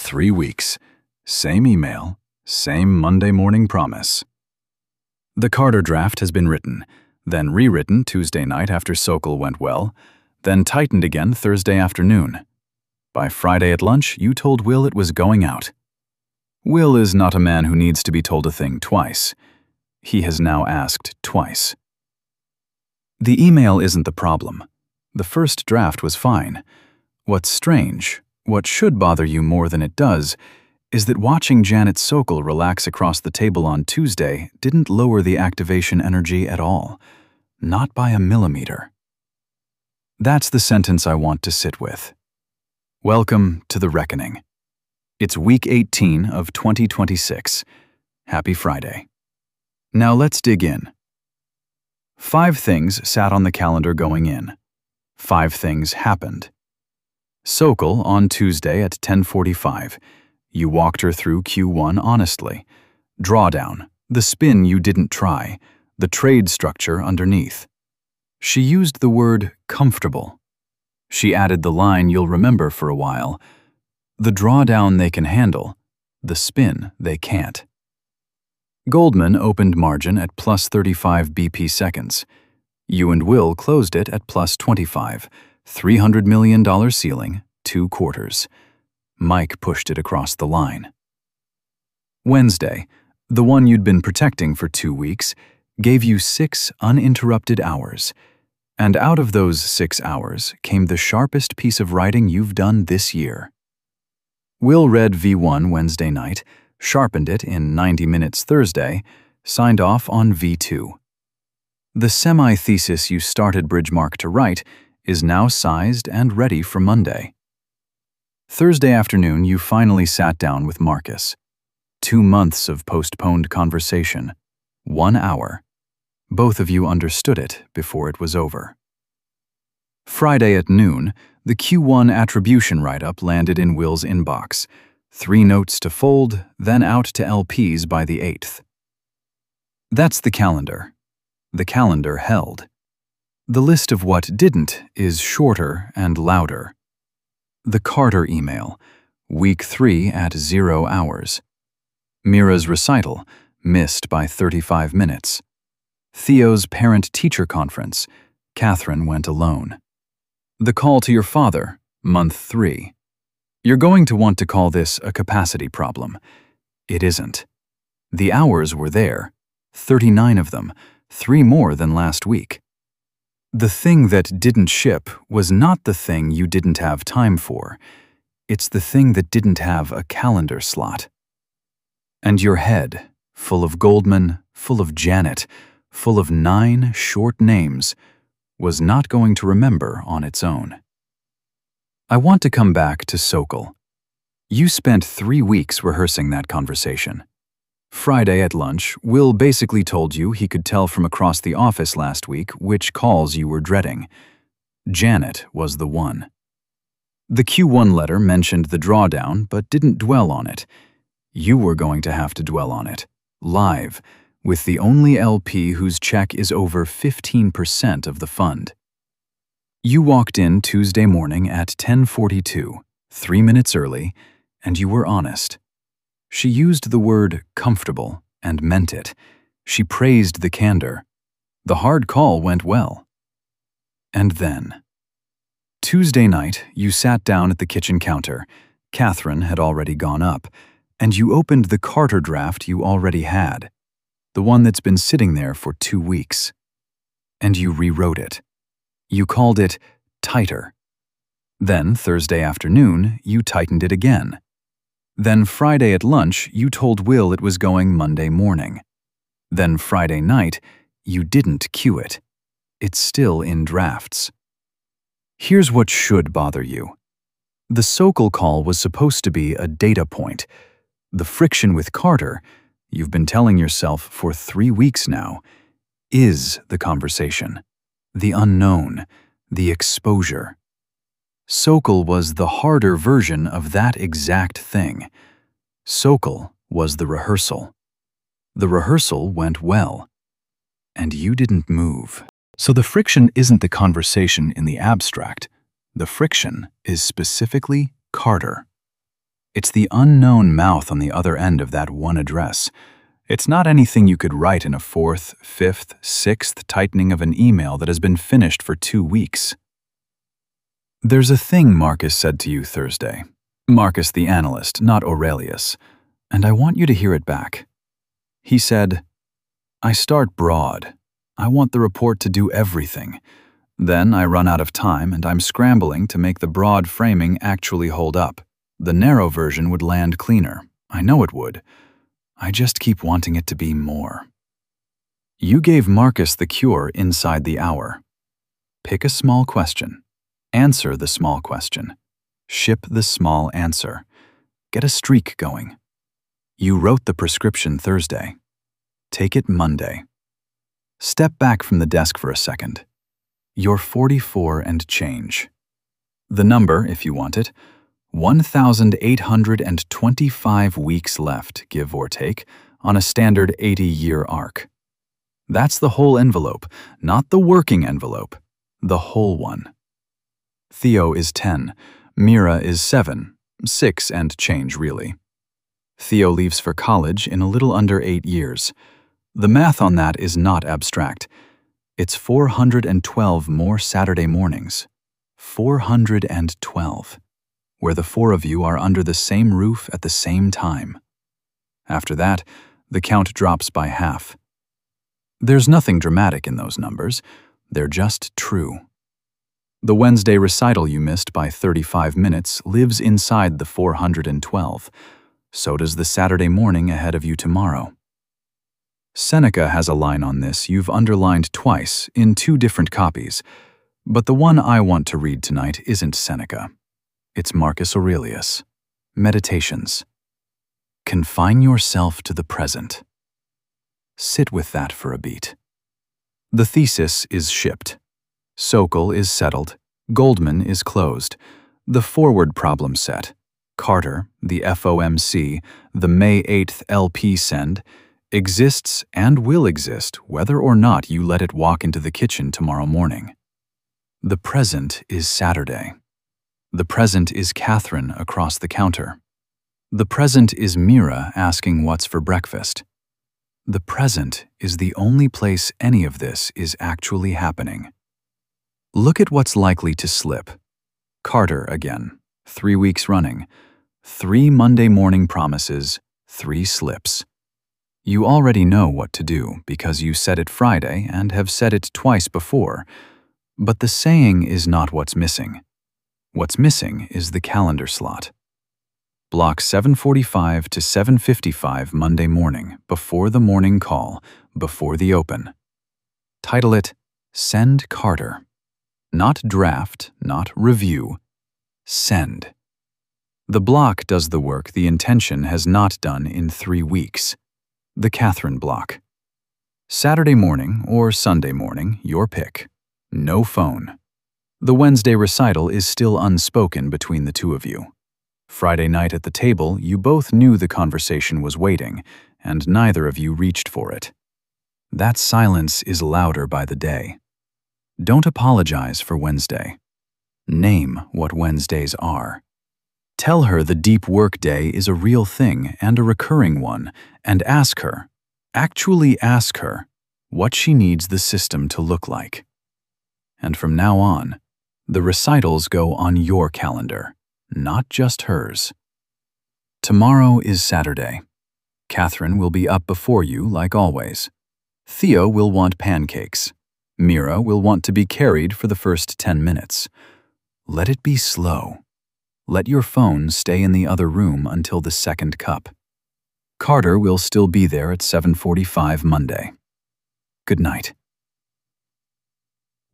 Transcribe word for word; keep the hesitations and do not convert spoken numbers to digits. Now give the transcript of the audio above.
Three weeks. Same email, same Monday morning promise. The Carter draft has been written, then rewritten Tuesday night after Sokol went well, then tightened again Thursday afternoon. By Friday at lunch, you told Will it was going out. Will is not a man who needs to be told a thing twice. He has now asked twice. The email isn't the problem. The first draft was fine. What's strange, what should bother you more than it does, is that watching Janet Sokol relax across the table on Tuesday didn't lower the activation energy at all. Not by a millimeter. That's the sentence I want to sit with. Welcome to the reckoning. It's week eighteen of twenty twenty-six. Happy Friday. Now let's dig in. Five things sat on the calendar going in. Five things happened. Sokol on Tuesday at ten forty-five. You walked her through Q one honestly. Drawdown, the spin you didn't try, the trade structure underneath. She used the word comfortable. She added the line you'll remember for a while. The drawdown they can handle, the spin they can't. Goldman opened margin at plus thirty-five B P seconds. You and Will closed it at plus twenty-five, three hundred million dollar ceiling, two quarters. Mike pushed it across the line. Wednesday, the one you'd been protecting for two weeks, gave you six uninterrupted hours. And out of those six hours came the sharpest piece of writing you've done this year. Will read V one Wednesday night, sharpened it in ninety minutes Thursday, signed off on V two. The semi-thesis you started Bridgemark to write is now sized and ready for Monday. Thursday afternoon, you finally sat down with Marcus. Two months of postponed conversation. One hour. Both of you understood it before it was over. Friday at noon, the Q one attribution write-up landed in Will's inbox. Three notes to fold, then out to L Ps by the eighth. That's the calendar. The calendar held. The list of what didn't is shorter and louder. The Carter email, week three at zero hours. Mira's recital, missed by thirty-five minutes. Theo's parent-teacher conference, Catherine went alone. The call to your father, month three. You're going to want to call this a capacity problem. It isn't. The hours were there, thirty-nine of them, three more than last week. The thing that didn't ship was not the thing you didn't have time for. It's the thing that didn't have a calendar slot. And your head, full of Goldman, full of Janet, full of nine short names, was not going to remember on its own. I want to come back to Sokol. You spent three weeks rehearsing that conversation. Friday at lunch, Will basically told you he could tell from across the office last week which calls you were dreading. Janet was the one. The Q one letter mentioned the drawdown but didn't dwell on it. You were going to have to dwell on it, live, with the only L P whose check is over fifteen percent of the fund. You walked in Tuesday morning at ten forty-two, three minutes early, and you were honest. She used the word comfortable and meant it. She praised the candor. The hard call went well. And then, Tuesday night, you sat down at the kitchen counter. Catherine had already gone up, and you opened the Carter draft you already had, the one that's been sitting there for two weeks. And you rewrote it. You called it tighter. Then, Thursday afternoon, you tightened it again. Then Friday at lunch, you told Will it was going Monday morning. Then Friday night, you didn't cue it. It's still in drafts. Here's what should bother you. The Sokol call was supposed to be a data point. The friction with Carter, you've been telling yourself for three weeks now, is the conversation, the unknown, the exposure. Sokol was the harder version of that exact thing. Sokol was the rehearsal. The rehearsal went well. And you didn't move. So the friction isn't the conversation in the abstract. The friction is specifically Carter. It's the unknown mouth on the other end of that one address. It's not anything you could write in a fourth, fifth, sixth tightening of an email that has been finished for two weeks. There's a thing Marcus said to you Thursday. Marcus the analyst, not Aurelius. And I want you to hear it back. He said, "I start broad. I want the report to do everything. Then I run out of time and I'm scrambling to make the broad framing actually hold up. The narrow version would land cleaner. I know it would. I just keep wanting it to be more." You gave Marcus the cure inside the hour. Pick a small question. Answer the small question. Ship the small answer. Get a streak going. You wrote the prescription Thursday. Take it Monday. Step back from the desk for a second. You're forty-four and change. The number, if you want it, one thousand eight hundred twenty-five weeks left, give or take, on a standard eighty-year arc. That's the whole envelope, not the working envelope, the whole one. Theo is ten, Mira is seven, six and change really. Theo leaves for college in a little under eight years. The math on that is not abstract. It's four hundred twelve more Saturday mornings. four hundred twelve. Where the four of you are under the same roof at the same time. After that, the count drops by half. There's nothing dramatic in those numbers. They're just true. The Wednesday recital you missed by thirty-five minutes lives inside the four hundred twelve. So does the Saturday morning ahead of you tomorrow. Seneca has a line on this you've underlined twice in two different copies, but the one I want to read tonight isn't Seneca. It's Marcus Aurelius. Meditations. Confine yourself to the present. Sit with that for a beat. The thesis is shipped. Sokol is settled. Goldman is closed. The forward problem set. Carter, the F O M C, the May eighth L P send, exists and will exist whether or not you let it walk into the kitchen tomorrow morning. The present is Saturday. The present is Catherine across the counter. The present is Mira asking what's for breakfast. The present is the only place any of this is actually happening. Look at what's likely to slip. Carter again, three weeks running. Three Monday morning promises, three slips. You already know what to do because you said it Friday and have said it twice before, but the saying is not what's missing. What's missing is the calendar slot. Block seven forty-five to seven fifty-five Monday morning, before the morning call, before the open. Title it, Send Carter. Not draft, not review. Send. The block does the work the intention has not done in three weeks. The Catherine block. Saturday morning or Sunday morning, your pick. No phone. The Wednesday recital is still unspoken between the two of you. Friday night at the table, you both knew the conversation was waiting, and neither of you reached for it. That silence is louder by the day. Don't apologize for Wednesday. Name what Wednesdays are. Tell her the deep work day is a real thing and a recurring one, and ask her, actually ask her, what she needs the system to look like. And from now on, the recitals go on your calendar, not just hers. Tomorrow is Saturday. Catherine will be up before you like always. Theo will want pancakes. Mira will want to be carried for the first ten minutes. Let it be slow. Let your phone stay in the other room until the second cup. Carter will still be there at seven forty-five Monday. Good night.